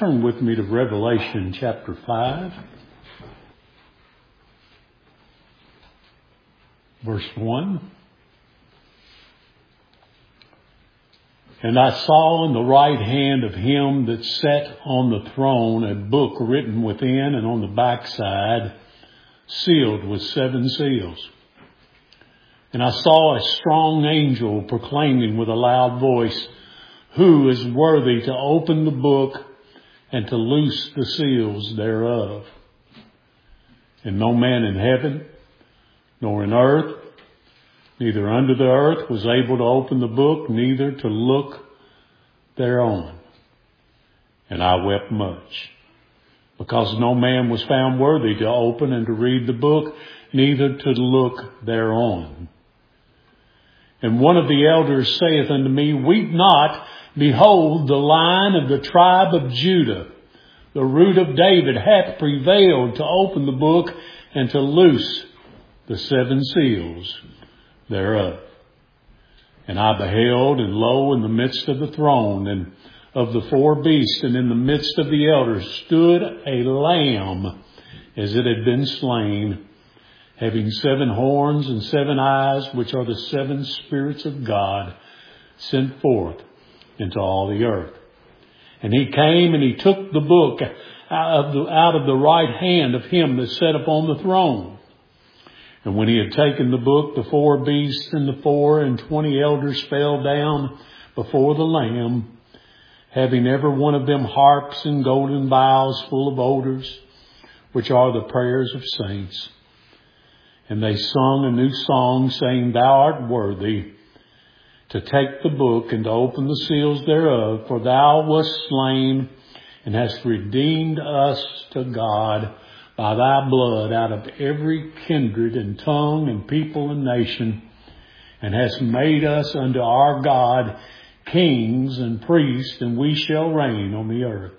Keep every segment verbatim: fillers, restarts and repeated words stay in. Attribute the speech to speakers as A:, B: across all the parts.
A: Turn with me to Revelation chapter five, verse one. And I saw in the right hand of him that sat on the throne a book written within and on the backside, sealed with seven seals. And I saw a strong angel proclaiming with a loud voice, "Who is worthy to open the book and to loose the seals thereof?" And no man in heaven, nor in earth, neither under the earth, was able to open the book, neither to look thereon. And I wept much, because no man was found worthy to open and to read the book, neither to look thereon. And one of the elders saith unto me, "Weep not, behold, the Lion of the tribe of Judah, the root of David, hath prevailed to open the book and to loose the seven seals thereof." And I beheld, and lo, in the midst of the throne and of the four beasts, and in the midst of the elders, stood a lamb as it had been slain, having seven horns and seven eyes, which are the seven spirits of God sent forth into all the earth. And he came and he took the book out of the, out of the right hand of him that sat upon the throne. And when he had taken the book, the four beasts and the four and twenty elders fell down before the Lamb, having every one of them harps and golden vials full of odors, which are the prayers of saints. And they sung a new song, saying, "Thou art worthy to take the book and to open the seals thereof, for thou wast slain and hast redeemed us to God by thy blood out of every kindred and tongue and people and nation, and hast made us unto our God kings and priests, and we shall reign on the earth."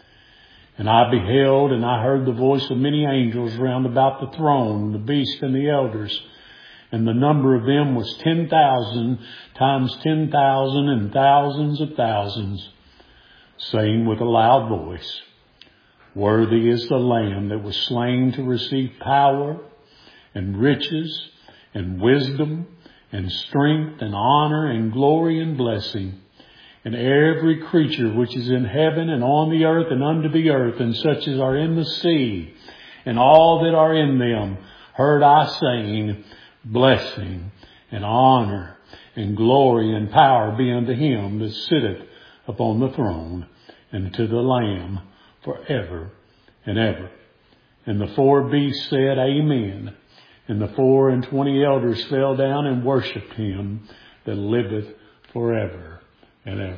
A: And I beheld, and I heard the voice of many angels round about the throne, the beast and the elders. And the number of them was ten thousand times ten thousand and thousands of thousands, saying with a loud voice, "Worthy is the Lamb that was slain to receive power and riches and wisdom and strength and honor and glory and blessing. And every creature which is in heaven and on the earth and under the earth, and such as are in the sea, and all that are in them, heard I saying, Blessing and honor and glory and power be unto him that sitteth upon the throne, and to the Lamb forever and ever." And the four beasts said, Amen. And the four and twenty elders fell down and worshipped him that liveth forever and ever.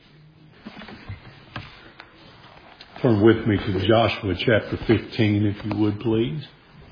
A: Turn with me to Joshua chapter fifteen, if you would, please.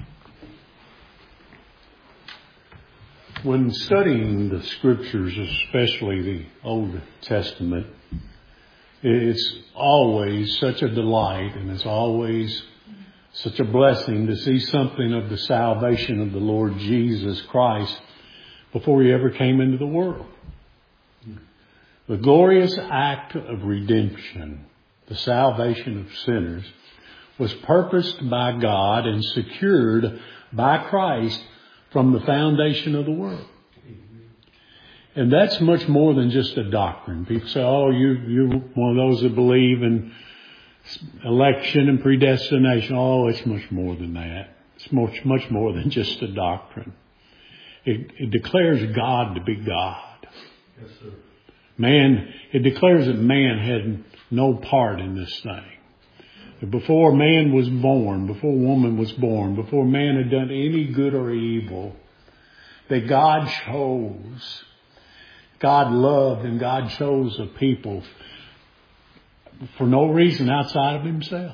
A: When studying the scriptures, especially the Old Testament, it's always such a delight, and it's always such a blessing to see something of the salvation of the Lord Jesus Christ before he ever came into the world. The glorious act of redemption, the salvation of sinners, was purposed by God and secured by Christ from the foundation of the world. And that's much more than just a doctrine. People say, oh, you, you're one of those that believe in election and predestination. Oh, it's much more than that. It's much, much more than just a doctrine. It, it declares God to be God. Yes, sir. Man, it declares that man had no part in this thing. Before man was born, before woman was born, before man had done any good or evil, that God chose, God loved and God chose a people for no reason outside of himself.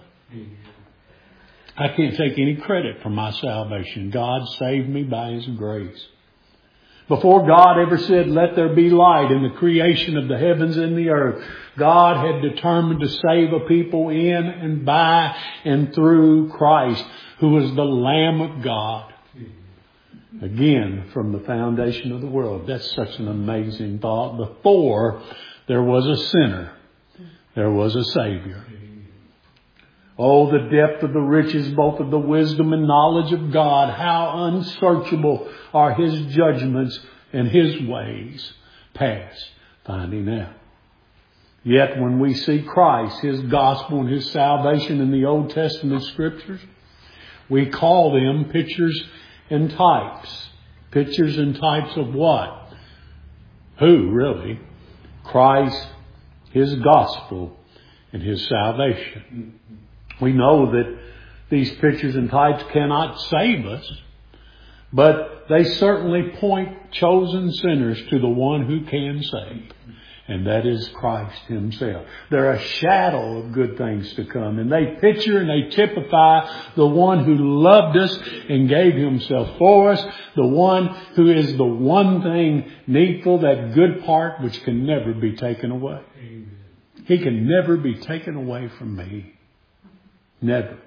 A: I can't take any credit for my salvation. God saved me by his grace. Before God ever said, let there be light in the creation of the heavens and the earth, God had determined to save a people in and by and through Christ, who was the Lamb of God. Again, from the foundation of the world. That's such an amazing thought. Before there was a sinner, there was a Savior. Oh, the depth of the riches, both of the wisdom and knowledge of God. How unsearchable are His judgments and His ways past finding out. Yet when we see Christ, His gospel and His salvation in the Old Testament Scriptures, we call them pictures and types. Pictures and types of what? Who, really? Christ, His gospel, and His salvation. We know that these pictures and types cannot save us, but they certainly point chosen sinners to the one who can save. And that is Christ Himself. They're a shadow of good things to come. And they picture and they typify the one who loved us and gave Himself for us. The one who is the one thing needful, that good part which can never be taken away. Amen. He can never be taken away from me. Never.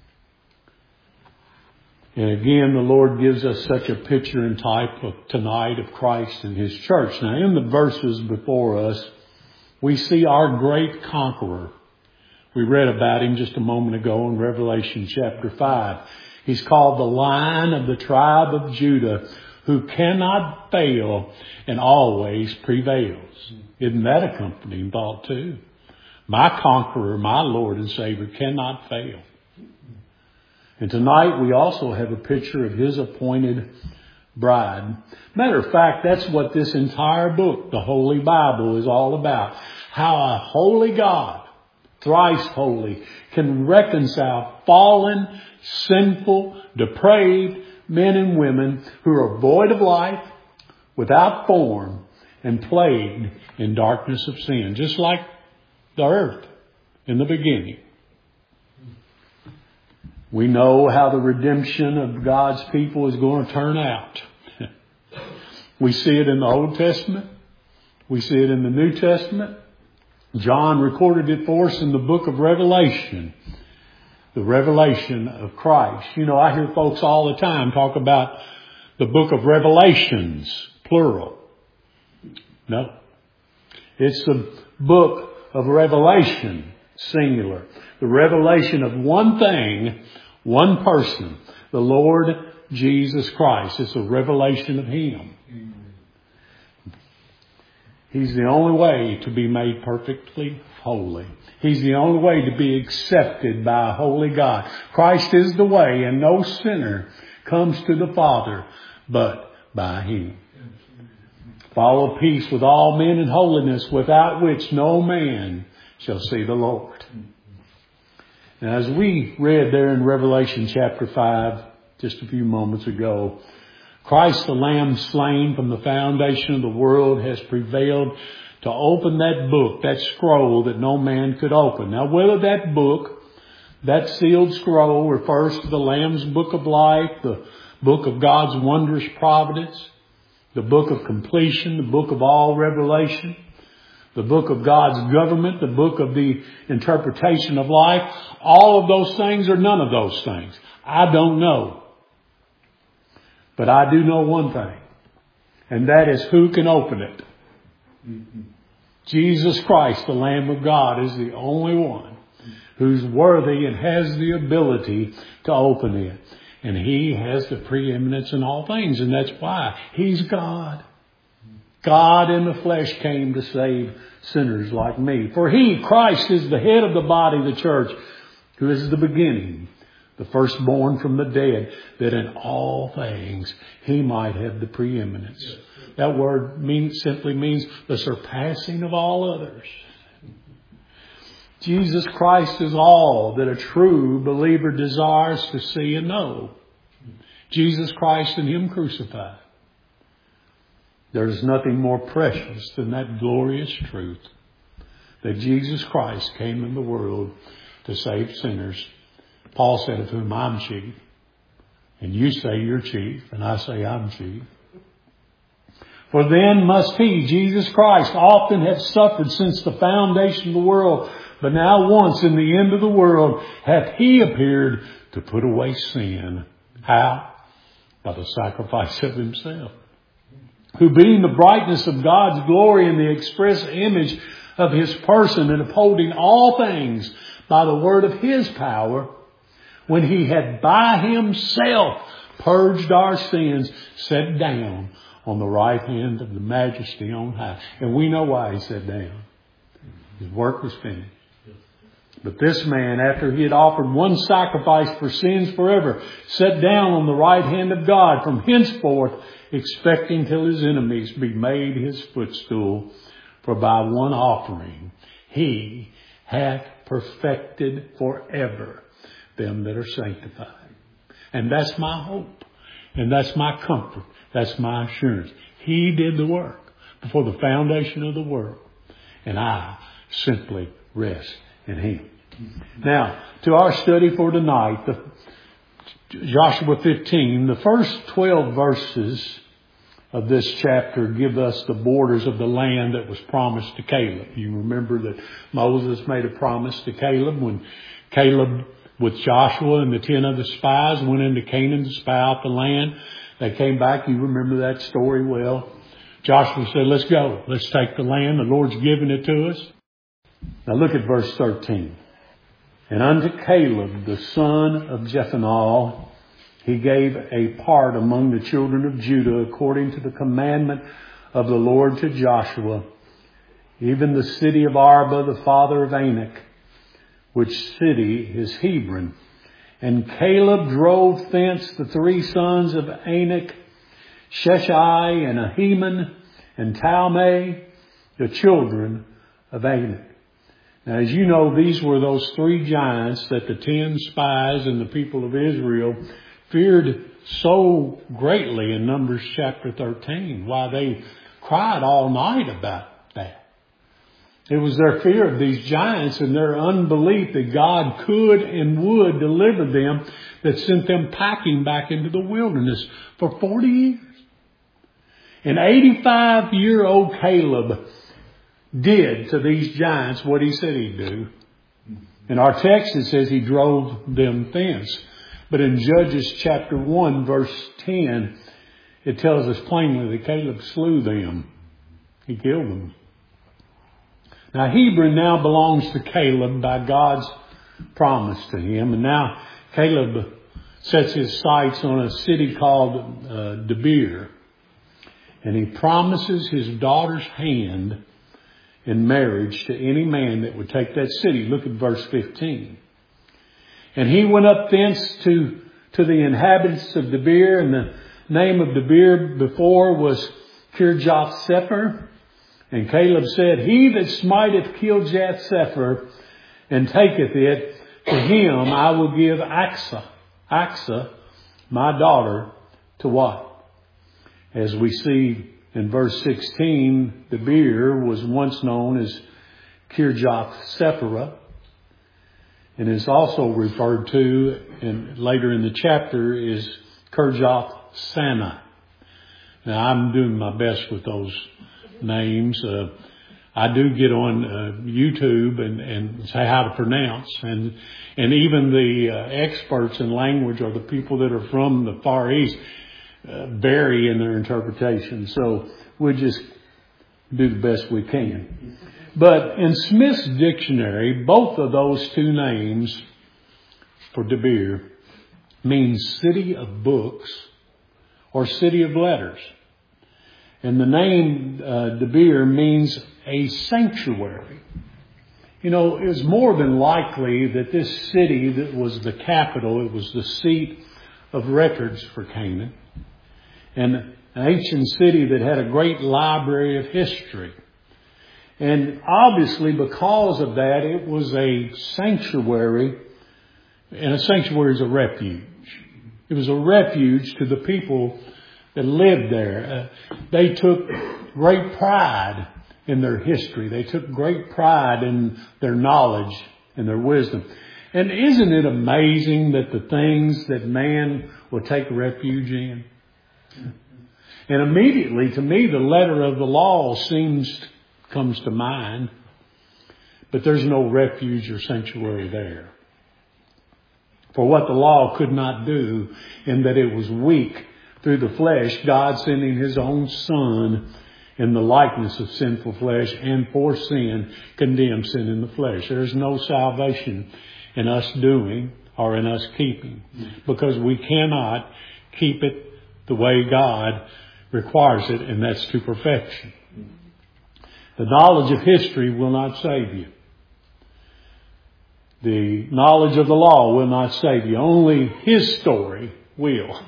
A: And again, the Lord gives us such a picture and type of tonight of Christ and His church. Now, in the verses before us, we see our great conqueror. We read about Him just a moment ago in Revelation chapter five. He's called the Lion of the tribe of Judah, who cannot fail and always prevails. Isn't that a comforting thought too? My conqueror, my Lord and Savior, cannot fail. And tonight we also have a picture of His appointed bride. Matter of fact, that's what this entire book, the Holy Bible, is all about. How a holy God, thrice holy, can reconcile fallen, sinful, depraved men and women who are void of life, without form, and plagued in darkness of sin. Just like the earth in the beginning. We know how the redemption of God's people is going to turn out. We see it in the Old Testament. We see it in the New Testament. John recorded it for us in the book of Revelation. The revelation of Christ. You know, I hear folks all the time talk about the book of Revelations, plural. No. It's the book of Revelation, singular. The revelation of one thing, one person, the Lord Jesus Christ. It's a revelation of Him. He's the only way to be made perfectly holy. He's the only way to be accepted by a holy God. Christ is the way, and no sinner comes to the Father but by Him. Follow peace with all men in holiness, without which no man shall see the Lord. Now, as we read there in Revelation chapter five, just a few moments ago, Christ the Lamb slain from the foundation of the world has prevailed to open that book, that scroll that no man could open. Now, whether that book, that sealed scroll, refers to the Lamb's book of life, the book of God's wondrous providence, the book of completion, the book of all revelation, the book of God's government, the book of the interpretation of life. All of those things or none of those things. I don't know. But I do know one thing. And that is who can open it. Mm-hmm. Jesus Christ, the Lamb of God, is the only one who's worthy and has the ability to open it. And He has the preeminence in all things. And that's why He's God. God in the flesh came to save sinners like me. For He, Christ, is the head of the body, the church, who is the beginning, the firstborn from the dead, that in all things He might have the preeminence. That word means, simply means the surpassing of all others. Jesus Christ is all that a true believer desires to see and know. Jesus Christ and Him crucified. There is nothing more precious than that glorious truth that Jesus Christ came in the world to save sinners. Paul said, of whom I'm chief. And you say you're chief, and I say I'm chief. For then must He, Jesus Christ, often have suffered since the foundation of the world. But now once in the end of the world hath He appeared to put away sin. How? By the sacrifice of Himself. Who being the brightness of God's glory and the express image of His person, and upholding all things by the word of His power, when He had by Himself purged our sins, sat down on the right hand of the Majesty on high. And we know why He sat down. His work was finished. But this man, after He had offered one sacrifice for sins forever, sat down on the right hand of God from henceforth, expecting till His enemies be made His footstool. For by one offering He hath perfected forever them that are sanctified. And that's my hope. And that's my comfort. That's my assurance. He did the work before the foundation of the world. And I simply rest in Him. Now, to our study for tonight, the Joshua fifteen, the first twelve verses of this chapter give us the borders of the land that was promised to Caleb. You remember that Moses made a promise to Caleb when Caleb with Joshua and the ten other spies went into Canaan to spy out the land. They came back. You remember that story well. Joshua said, let's go. Let's take the land. The Lord's given it to us. Now look at verse thirteen. And unto Caleb, the son of Jephunneh, He gave a part among the children of Judah according to the commandment of the Lord to Joshua, even the city of Arba, the father of Anak, which city is Hebron. And Caleb drove thence the three sons of Anak, Sheshai and Ahiman and Talmai, the children of Anak. Now, as you know, these were those three giants that the ten spies and the people of Israel feared so greatly in Numbers chapter thirteen. Why they cried all night about that. It was their fear of these giants and their unbelief that God could and would deliver them that sent them packing back into the wilderness for forty years. And eighty-five-year-old Caleb did to these giants what he said he'd do. In our text it says he drove them thence. But in Judges chapter one verse ten, it tells us plainly that Caleb slew them. He killed them. Now Hebron now belongs to Caleb by God's promise to him. And now Caleb sets his sights on a city called uh, Debir. And he promises his daughter's hand in marriage to any man that would take that city. Look at verse fifteen. And he went up thence to, to the inhabitants of Debir, and the name of Debir before was Kirjath Sepher. And Caleb said, He that smiteth Kirjath Sepher and taketh it, to him I will give Axa, Axa, my daughter, to what? As we see in verse sixteen, Debir was once known as Kirjath Sepher, and is also referred to, and later in the chapter, is Kirjath Sana. Now I'm doing my best with those names. Uh, I do get on uh, YouTube and, and say how to pronounce, and and even the uh, experts in language or the people that are from the Far East uh, vary in their interpretation. So we'll just do the best we can. But in Smith's dictionary, both of those two names for Debir mean city of books or city of letters. And the name uh, Debir means a sanctuary. You know, it was more than likely that this city that was the capital, it was the seat of records for Canaan. And an ancient city that had a great library of history. And obviously because of that, it was a sanctuary, and a sanctuary is a refuge. It was a refuge to the people that lived there. Uh, they took great pride in their history. They took great pride in their knowledge and their wisdom. And isn't it amazing that the things that man will take refuge in? And immediately, to me, the letter of the law seems, comes to mind. But there's no refuge or sanctuary there. For what the law could not do, in that it was weak through the flesh, God sending His own Son in the likeness of sinful flesh, and for sin condemned sin in the flesh. There's no salvation in us doing or in us keeping, because we cannot keep it the way God requires it, and that's to perfection. The knowledge of history will not save you. The knowledge of the law will not save you. Only His story will.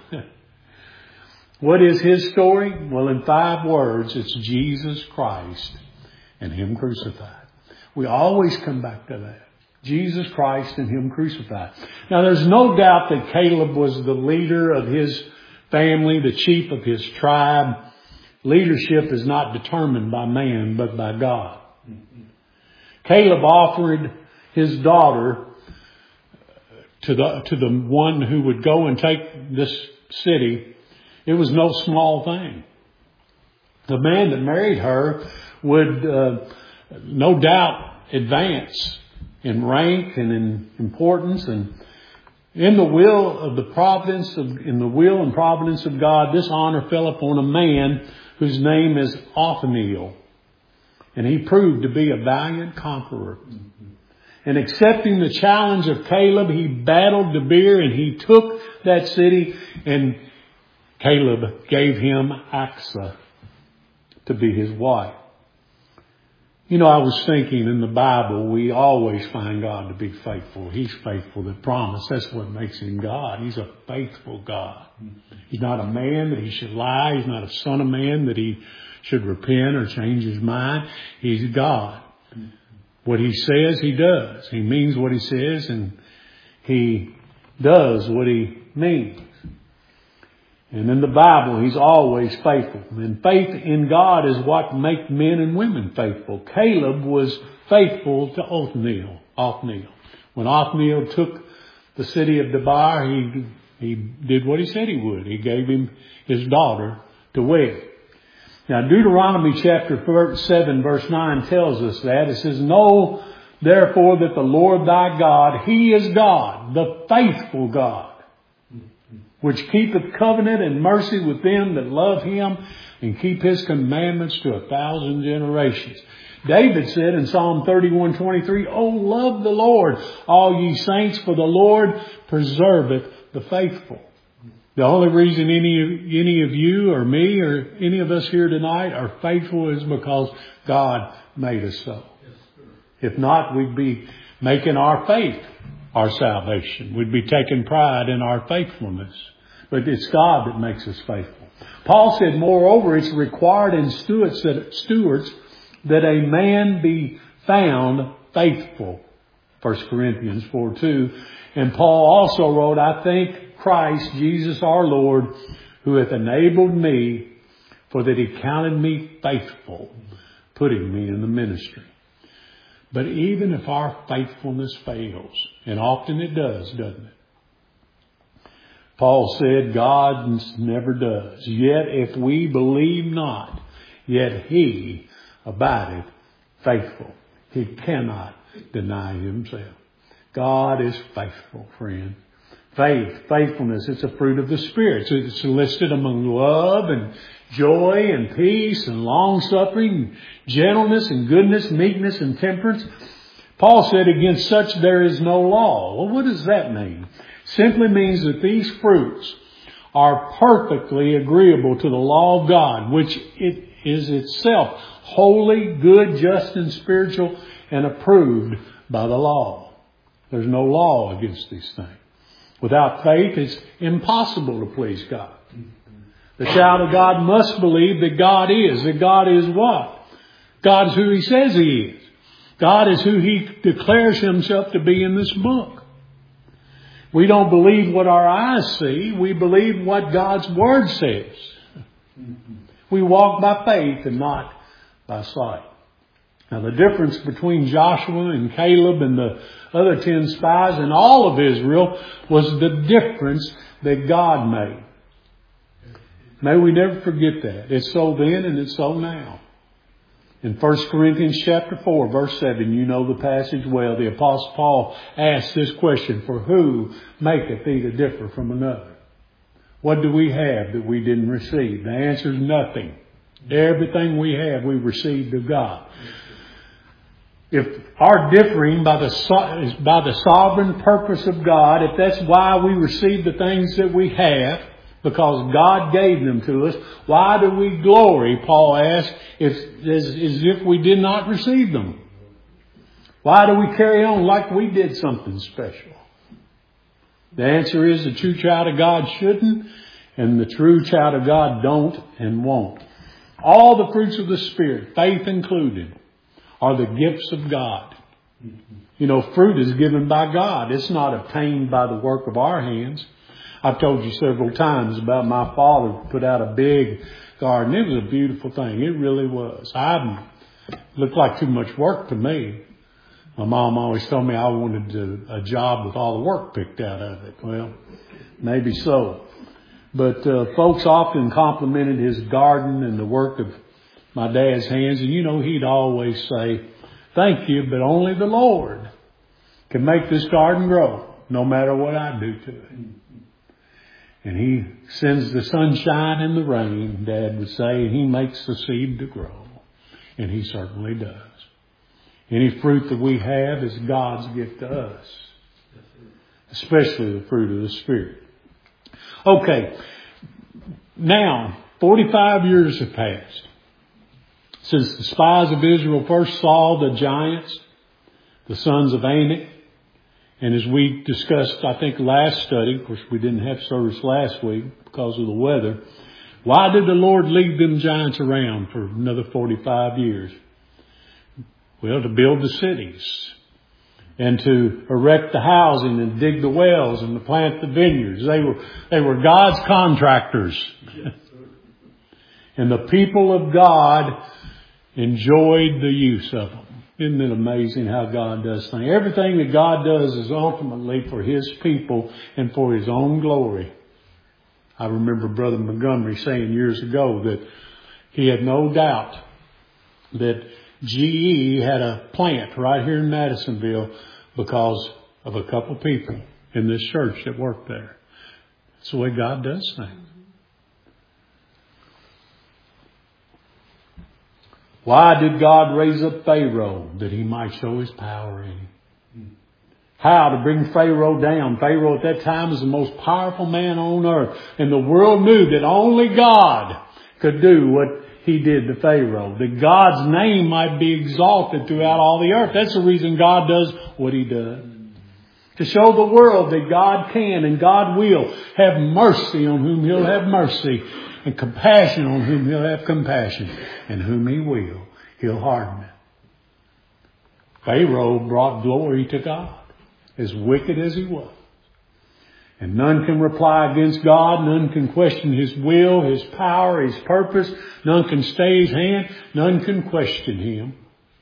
A: What is His story? Well, in five words, it's Jesus Christ and Him crucified. We always come back to that. Jesus Christ and Him crucified. Now, there's no doubt that Caleb was the leader of his family, the chief of his tribe. Leadership is not determined by man, but by God. Caleb offered his daughter to the to the one who would go and take this city. It was no small thing. The man that married her would uh, no doubt advance in rank and in importance, and in the will of the providence of in the will and providence of God, this honor fell upon a man whose name is Othniel, and he proved to be a valiant conqueror. And accepting the challenge of Caleb, he battled Debir and he took that city, and Caleb gave him Achsah to be his wife. You know, I was thinking in the Bible, we always find God to be faithful. He's faithful to promise. That's what makes Him God. He's a faithful God. He's not a man that He should lie. He's not a son of man that He should repent or change His mind. He's God. What He says, He does. He means what He says, and He does what He means. And in the Bible, He's always faithful. And faith in God is what makes men and women faithful. Caleb was faithful to Othniel. Othniel. When Othniel took the city of Debir, he, he did what he said he would. He gave him his daughter to wed. Now, Deuteronomy chapter seven, verse nine tells us that. It says, "Know therefore that the Lord thy God, He is God, the faithful God, which keepeth covenant and mercy with them that love Him and keep His commandments to a thousand generations." David said in Psalm thirty-one twenty-three, "Oh, love the Lord, all ye saints, for the Lord preserveth the faithful." The only reason any, any of you or me or any of us here tonight are faithful is because God made us so. If not, we'd be making our faith our salvation. We'd be taking pride in our faithfulness. But it's God that makes us faithful. Paul said, moreover, it's required in stewards that, stewards that a man be found faithful. First Corinthians four two. And Paul also wrote, "I thank Christ Jesus our Lord, who hath enabled me, for that He counted me faithful, putting me in the ministry." But even if our faithfulness fails, and often it does, doesn't it? Paul said, God never does. Yet if we believe not, yet He abideth faithful. He cannot deny Himself. God is faithful, friend. Faith, faithfulness, it's a fruit of the Spirit. So it's listed among love and joy and peace and long-suffering, gentleness and goodness, meekness and temperance. Paul said, against such there is no law. Well, what does that mean? Simply means that these fruits are perfectly agreeable to the law of God, which it is itself holy, good, just, and spiritual, and approved by the law. There's no law against these things. Without faith, it's impossible to please God. The child of God must believe that God is. That God is what? God is who He says He is. God is who He declares Himself to be in this book. We don't believe what our eyes see. We believe what God's Word says. We walk by faith and not by sight. Now, the difference between Joshua and Caleb and the other ten spies and all of Israel was the difference that God made. May we never forget that. It's so then and it's so now. In First Corinthians chapter four, verse seven, you know the passage well. The Apostle Paul asked this question, "For who maketh thee to differ from another?" What do we have that we didn't receive? The answer is nothing. Everything we have, we received of God. If our differing by the so- by the sovereign purpose of God, if that's why we receive the things that we have, because God gave them to us, why do we glory, Paul asked, if, as, as if we did not receive them? Why do we carry on like we did something special? The answer is the true child of God shouldn't, and the true child of God don't and won't. All the fruits of the Spirit, faith included, are the gifts of God. You know, fruit is given by God. It's not obtained by the work of our hands. I've told you several times about my father put out a big garden. It was a beautiful thing. It really was. I looked like too much work to me. My mom always told me I wanted a, a job with all the work picked out of it. Well, maybe so. But uh, folks often complimented his garden and the work of my dad's hands. And, you know, he'd always say, thank you, but only the Lord can make this garden grow, no matter what I do to it. And He sends the sunshine and the rain, Dad would say, and He makes the seed to grow. And He certainly does. Any fruit that we have is God's gift to us, especially the fruit of the Spirit. Okay, now, forty-five years have passed since the spies of Israel first saw the giants, the sons of Anak. And as we discussed, I think, last study, of course, we didn't have service last week because of the weather. Why did the Lord leave them giants around for another forty-five years? Well, to build the cities and to erect the housing and dig the wells and to plant the vineyards. They were, they were God's contractors. And the people of God enjoyed the use of them. Isn't it amazing how God does things? Everything that God does is ultimately for His people and for His own glory. I remember Brother Montgomery saying years ago that he had no doubt that G E had a plant right here in Madisonville because of a couple people in this church that worked there. That's the way God does things. Why did God raise up Pharaoh? That He might show His power in him. How to bring Pharaoh down. Pharaoh at that time was the most powerful man on earth. And the world knew that only God could do what He did to Pharaoh. That God's name might be exalted throughout all the earth. That's the reason God does what He does. To show the world that God can and God will have mercy on whom He'll have mercy. And compassion on whom He'll have compassion. And whom He will, He'll harden. Pharaoh brought glory to God. As wicked as he was. And none can reply against God. None can question His will, His power, His purpose. None can stay His hand. None can question Him.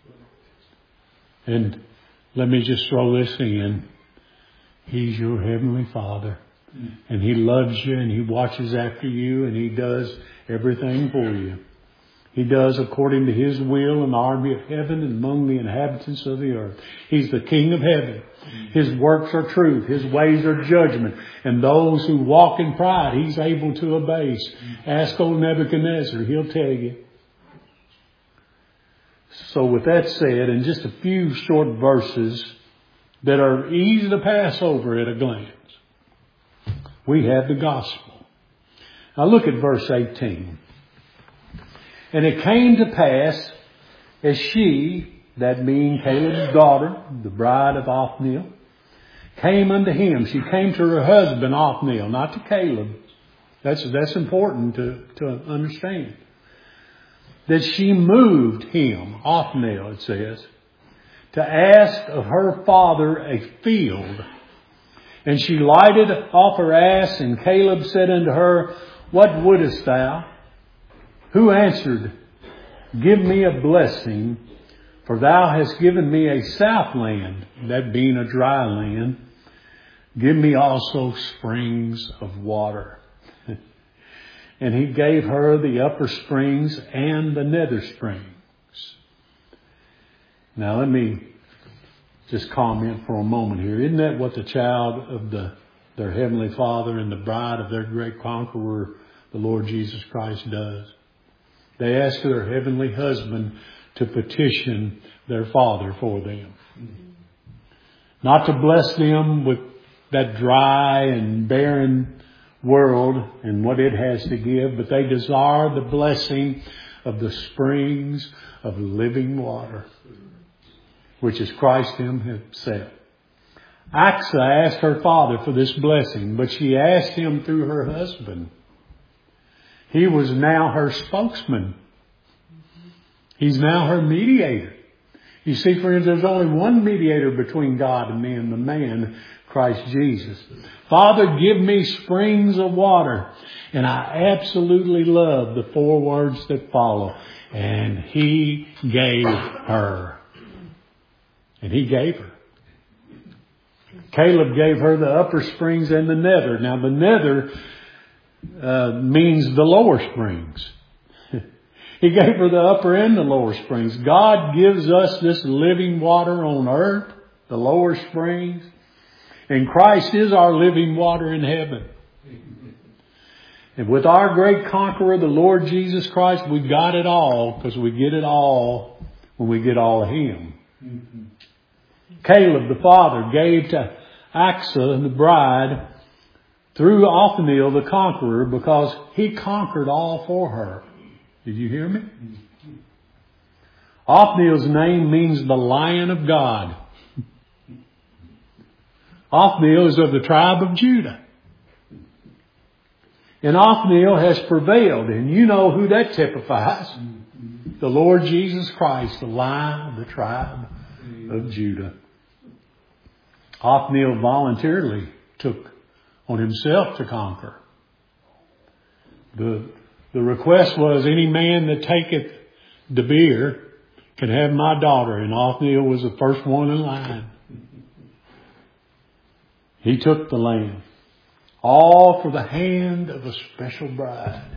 A: And let me just throw this in. He's your Heavenly Father. And He loves you and He watches after you and He does everything for you. He does according to His will in the army of heaven and among the inhabitants of the earth. He's the King of heaven. His works are truth. His ways are judgment. And those who walk in pride, He's able to abase. Ask old Nebuchadnezzar. He'll tell you. So with that said, in just a few short verses that are easy to pass over at a glance, we have the gospel. Now look at verse eighteen. And it came to pass, as she, that being Caleb's daughter, the bride of Othniel, came unto him. She came to her husband Othniel, not to Caleb. That's, that's important to, to understand. That she moved him, Othniel it says, to ask of her father a field. And she lighted off her ass, and Caleb said unto her, What wouldest thou? Who answered, Give me a blessing, for thou hast given me a south land, that being a dry land. Give me also springs of water. And he gave her the upper springs and the nether springs. Now let me just comment for a moment here. Isn't that what the child of the their Heavenly Father and the bride of their great conqueror, the Lord Jesus Christ, does? They asked their heavenly husband to petition their Father for them. Not to bless them with that dry and barren world and what it has to give, but they desire the blessing of the springs of living water, which is Christ Himself. Achsah asked her father for this blessing, but she asked him through her husband. He was now her spokesman. He's now her mediator. You see, friends, there's only one mediator between God and men, the man, Christ Jesus. Father, give me springs of water. And I absolutely love the four words that follow. And He gave her. And He gave her. Caleb gave her the upper springs and the nether. Now the nether uh, means the lower springs. He gave her the upper and the lower springs. God gives us this living water on earth, the lower springs. And Christ is our living water in heaven. And with our great conqueror, the Lord Jesus Christ, we got it all, because we get it all when we get all of Him. Mm-hmm. Caleb, the father, gave to Achsah, the bride, through Othniel, the conqueror, because he conquered all for her. Did you hear me? Mm-hmm. Othniel's name means the Lion of God. Othniel is of the tribe of Judah. And Othniel has prevailed. And you know who that typifies. The Lord Jesus Christ, the Lion of the tribe of Judah. Othniel voluntarily took on himself to conquer. The, the request was, any man that taketh the beer can have my daughter. And Othniel was the first one in line. He took the land. All for the hand of a special bride.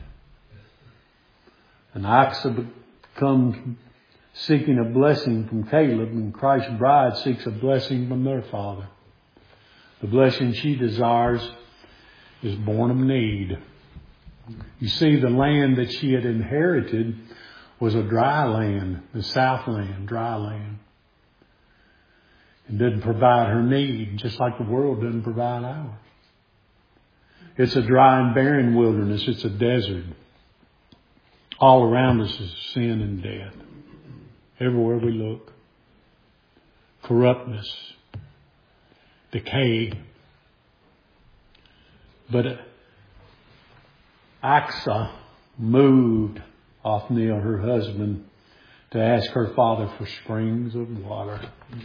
A: And Achsah comes seeking a blessing from Caleb, and Christ's bride seeks a blessing from their father. The blessing she desires is born of need. You see, the land that she had inherited was a dry land, the southland, dry land. It didn't provide her need, just like the world doesn't provide ours. It's a dry and barren wilderness. It's a desert. All around us is sin and death. Everywhere we look. Corruptness. Decay. But Achsah moved Othniel, her husband, to ask her father for springs of water.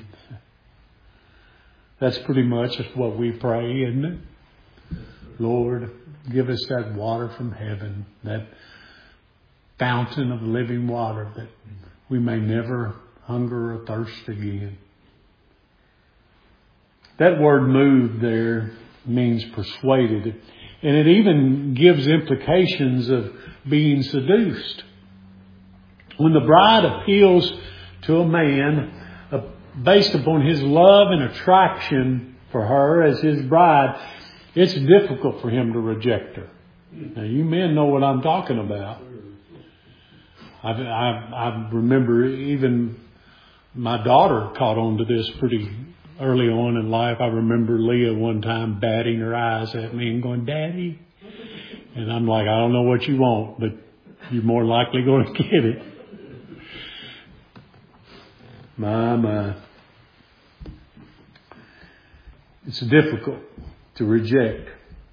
A: That's pretty much what we pray, isn't it? Lord, give us that water from heaven, that fountain of living water, that we may never hunger or thirst again. That word moved there means persuaded. And it even gives implications of being seduced. When the bride appeals to a man uh, based upon his love and attraction for her as his bride, it's difficult for him to reject her. Now, you men know what I'm talking about. I, I, I remember even my daughter caught on to this pretty early on in life. I remember Leah one time batting her eyes at me and going, "Daddy." And I'm like, "I don't know what you want, but you're more likely going to get it." My, my. It's difficult to reject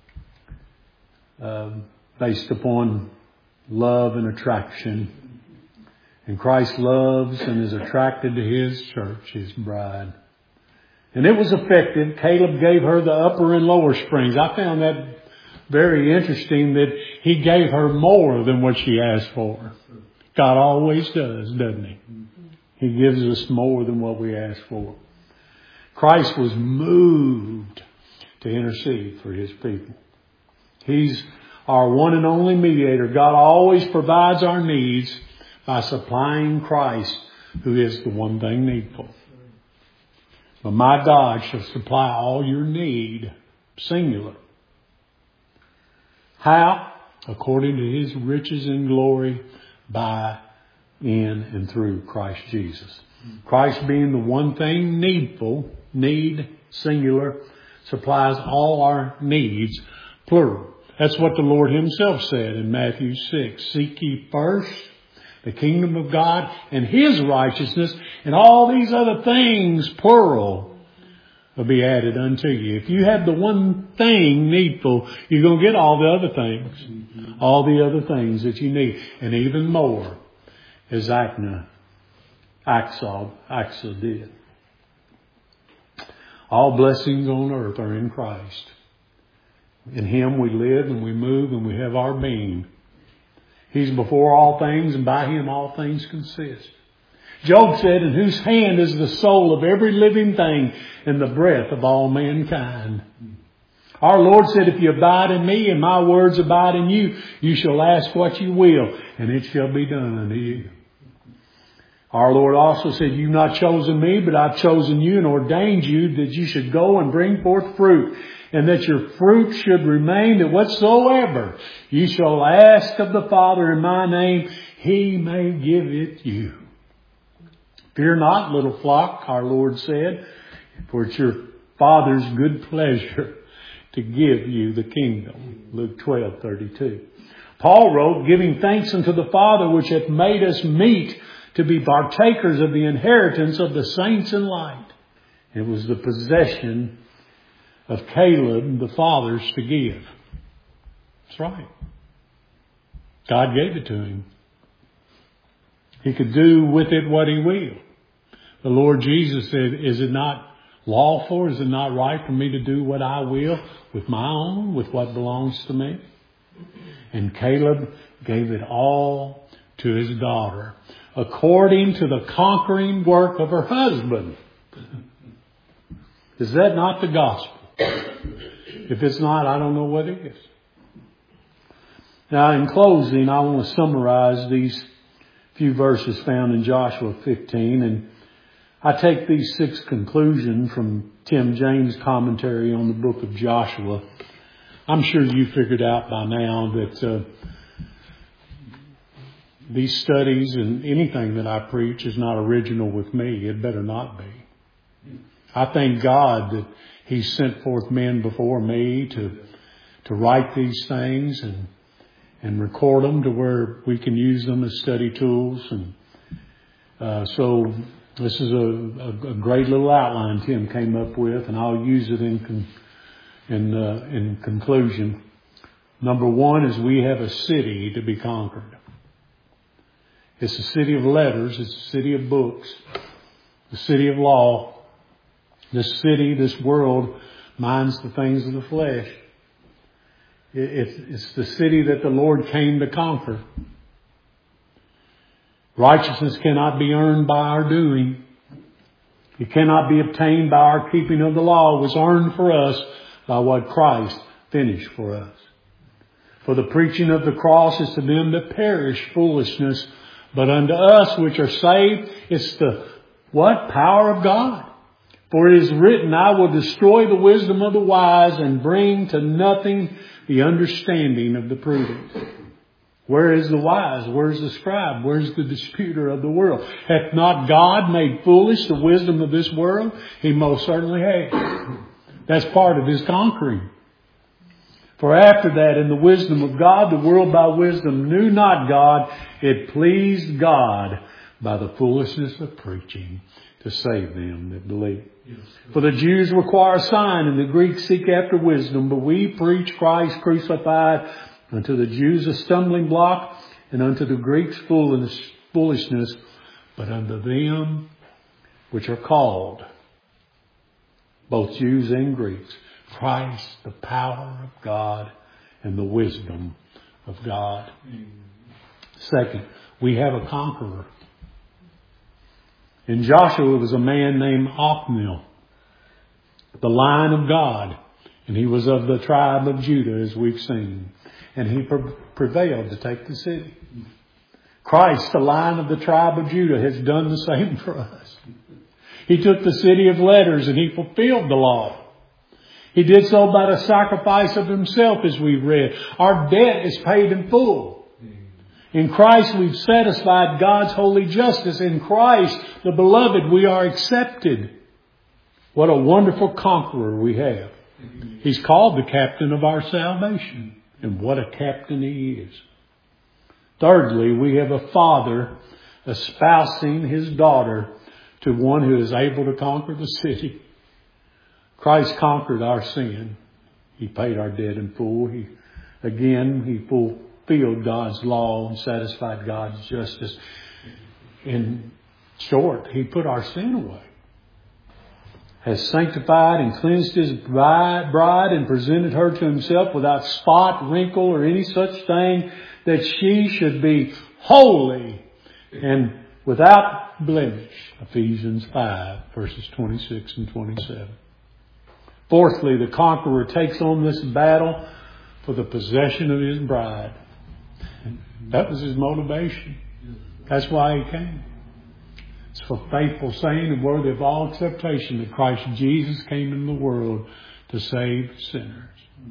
A: um, based upon love and attraction. And Christ loves and is attracted to His church, His bride. And it was effective. Caleb gave her the upper and lower springs. I found that very interesting, that he gave her more than what she asked for. God always does, doesn't He? He gives us more than what we ask for. Christ was moved to intercede for His people. He's our one and only mediator. God always provides our needs by supplying Christ, who is the one thing needful. But my God shall supply all your need, singular. How? According to His riches and glory by, in, and through Christ Jesus. Christ being the one thing needful, need, singular, supplies all our needs, plural. That's what the Lord Himself said in Matthew six. Seek ye first the kingdom of God and His righteousness, and all these other things, plural, will be added unto you. If you have the one thing needful, you're going to get all the other things. All the other things that you need. And even more, as Acna, Axel, Axel did. All blessings on earth are in Christ. In Him we live and we move and we have our being. He's before all things, and by Him all things consist. Job said, in whose hand is the soul of every living thing and the breath of all mankind. Our Lord said, if you abide in me and my words abide in you, you shall ask what you will, and it shall be done unto you. Our Lord also said, you've not chosen me, but I've chosen you and ordained you that you should go and bring forth fruit, and that your fruit should remain, that whatsoever you shall ask of the Father in my name, He may give it you. Fear not, little flock, our Lord said, for it's your Father's good pleasure to give you the kingdom. Luke twelve thirty-two. Paul wrote, giving thanks unto the Father which hath made us meet to be partakers of the inheritance of the saints in light. It was the possession of Caleb, the fathers, to give. That's right. God gave it to him. He could do with it what He will. The Lord Jesus said, is it not lawful? Is it not right for me to do what I will with my own, with what belongs to me? And Caleb gave it all to his daughter, according to the conquering work of her husband. Is that not the gospel? If it's not, I don't know what it is. Now, in closing, I want to summarize these few verses found in Joshua fifteen. And I take these six conclusions from Tim James' commentary on the book of Joshua. I'm sure you figured out by now that uh, these studies and anything that I preach is not original with me. It better not be. I thank God that He sent forth men before me to to write these things and and record them to where we can use them as study tools. And uh, so this is a, a, a great little outline Tim came up with, and I'll use it in con, in uh, in conclusion. Number one is we have a city to be conquered. It's a city of letters. It's a city of books. The city of law. This city, this world, minds the things of the flesh. It's the city that the Lord came to conquer. Righteousness cannot be earned by our doing. It cannot be obtained by our keeping of the law. It was earned for us by what Christ finished for us. For the preaching of the cross is to them that perish foolishness, but unto us which are saved, it's the what? Power of God. For it is written, I will destroy the wisdom of the wise and bring to nothing the understanding of the prudent. Where is the wise? Where is the scribe? Where is the disputer of the world? Hath not God made foolish the wisdom of this world? He most certainly has. That's part of His conquering. For after that, in the wisdom of God, the world by wisdom knew not God. It pleased God by the foolishness of preaching to save them that believe. Yes. For the Jews require a sign and the Greeks seek after wisdom, but we preach Christ crucified, unto the Jews a stumbling block and unto the Greeks foolishness, but unto them which are called, both Jews and Greeks, Christ, the power of God and the wisdom of God. Amen. Second, we have a conqueror. In Joshua was a man named Othniel, the Lion of God, and he was of the tribe of Judah, as we've seen. And he pre- prevailed to take the city. Christ, the Lion of the tribe of Judah, has done the same for us. He took the city of letters and He fulfilled the law. He did so by the sacrifice of Himself, as we've read. Our debt is paid in full. In Christ we've satisfied God's holy justice. In Christ, the beloved, we are accepted. What a wonderful conqueror we have. He's called the captain of our salvation. And what a captain he is. Thirdly, we have a father espousing his daughter to one who is able to conquer the city. Christ conquered our sin. He paid our debt in full. He, again, he fulfilled God's law and satisfied God's justice. In short, he put our sin away. Has sanctified and cleansed his bride and presented her to himself without spot, wrinkle, or any such thing, that she should be holy and without blemish. Ephesians five, verses twenty-six and twenty-seven. Fourthly, the conqueror takes on this battle for the possession of his bride. That was his motivation. That's why he came. It's a faithful saying and worthy of all acceptation that Christ Jesus came into the world to save sinners.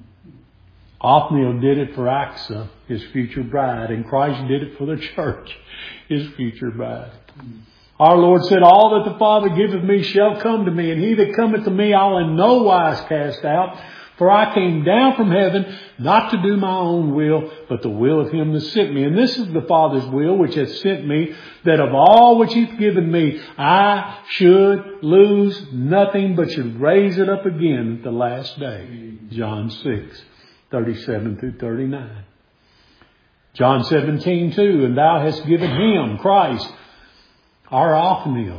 A: Othniel did it for Achsah, his future bride, and Christ did it for the church, his future bride. Our Lord said, all that the Father giveth me shall come to me, and he that cometh to me I'll in no wise cast out. For I came down from heaven not to do my own will, but the will of him that sent me. And this is the Father's will which hath sent me, that of all which he hath given me, I should lose nothing, but should raise it up again at the last day. John six, thirty-seven through thirty-nine. John seventeen two, and thou hast given him, Christ, our Othniel,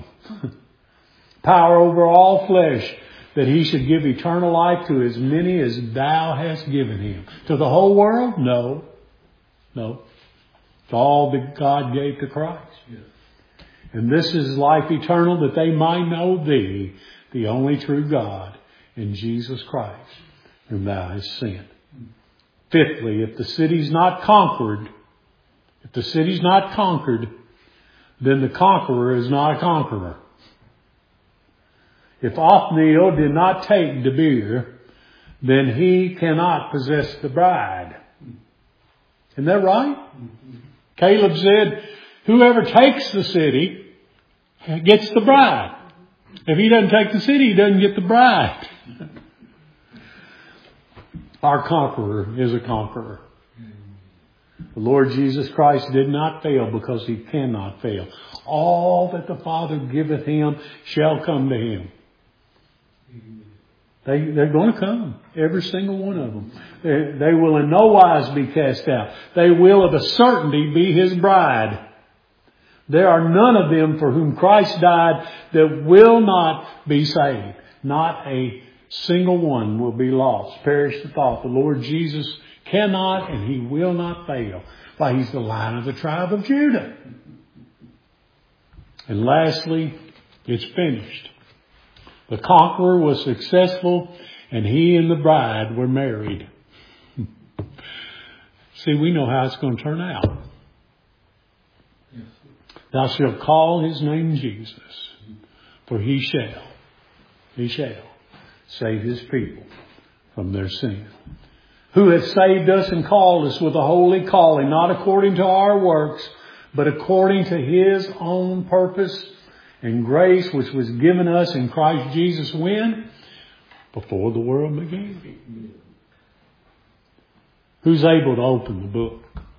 A: power over all flesh, that he should give eternal life to as many as thou hast given him. To the whole world? No. No. It's all that God gave to Christ. Yes. And this is life eternal, that they might know thee, the only true God, and Jesus Christ, whom thou hast sent. Fifthly, if the city's not conquered, if the city's not conquered, then the conqueror is not a conqueror. If Othniel did not take Debir, then he cannot possess the bride. Isn't that right? Mm-hmm. Caleb said, whoever takes the city gets the bride. If he doesn't take the city, he doesn't get the bride. Our conqueror is a conqueror. The Lord Jesus Christ did not fail because he cannot fail. All that the Father giveth him shall come to him. They, they're going to come. Every single one of them. They, they will in no wise be cast out. They will of a certainty be his bride. There are none of them for whom Christ died that will not be saved. Not a single one will be lost. Perish the thought. The Lord Jesus cannot and he will not fail. Why, he's the Lion of the tribe of Judah. And lastly, it's finished. The conqueror was successful, and he and the bride were married. See, we know how it's going to turn out. Yes. Thou shalt call his name Jesus, for he shall, he shall save his people from their sin. Who hath saved us and called us with a holy calling, not according to our works, but according to his own purpose and grace, which was given us in Christ Jesus when? Before the world began. Who's able to open the book?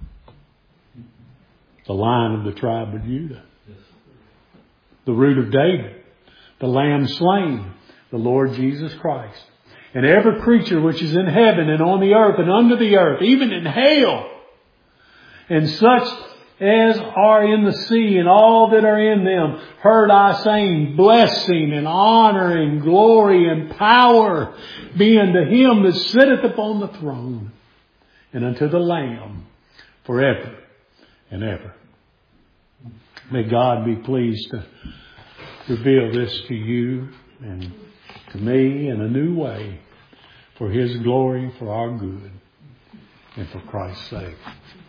A: The Lion of the tribe of Judah. The root of David. The Lamb slain. The Lord Jesus Christ. And every creature which is in heaven and on the earth and under the earth, even in hell, and such as are in the sea and all that are in them, heard I saying, blessing and honor and glory and power be unto him that sitteth upon the throne and unto the Lamb forever and ever. May God be pleased to reveal this to you and to me in a new way for his glory, for our good, and for Christ's sake.